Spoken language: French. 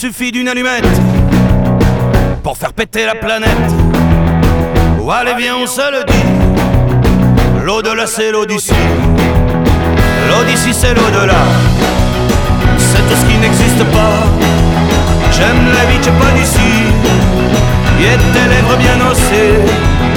suffit d'une allumette pour faire péter la planète. Oh, allez viens on se le dit, l'au-delà c'est l'Odyssée. L'Odyssée c'est l'au-delà, c'est tout ce qui n'existe pas. J'aime la vie, t'es pas d'ici, et tes lèvres bien ossées.